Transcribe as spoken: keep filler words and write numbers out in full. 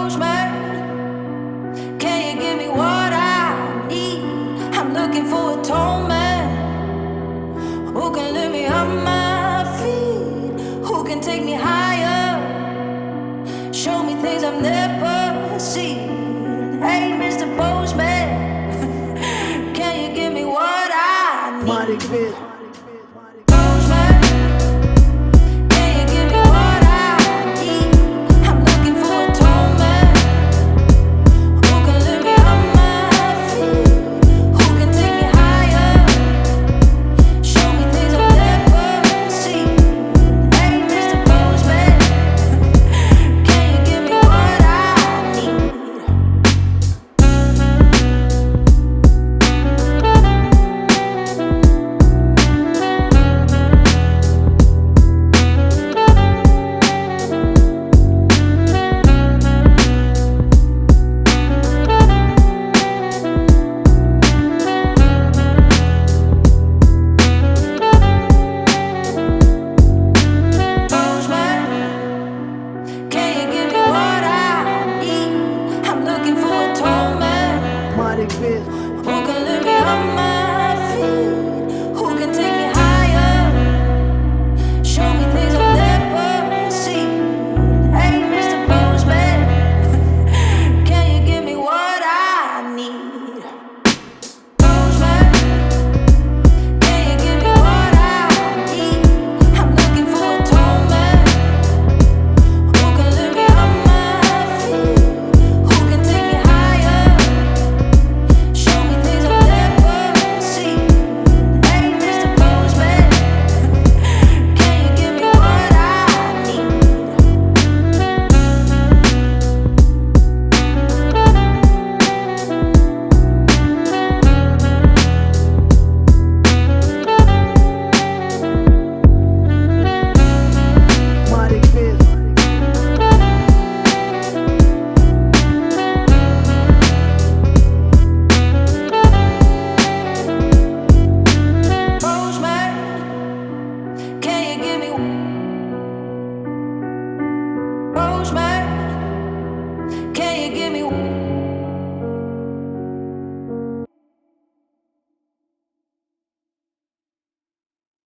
Postman, can you give me what I need? I'm looking for a tall man who can lift me up my feet, who can take me higher, show me things I've never seen. Hey, Mister Postman, can you give me what I need? Postman, can you give me what I need? I'm looking for a tall man who can lift me up my feet, who can take me higher, show me things I've never seen. Hey, Mister Postman, can you give me what I need? Who can lift me up my feet? Who can take me higher? Show me things I've never seen. Hey, Mister Postman, can you give me what I need? Postman, can you give me what I need? I'm looking for a tall man who can lift me up my feet, who can take me higher, show me things I've never seen. Hey, Mister Postman, can you give me what I need? Postman, can you give me? Postman, can you give me?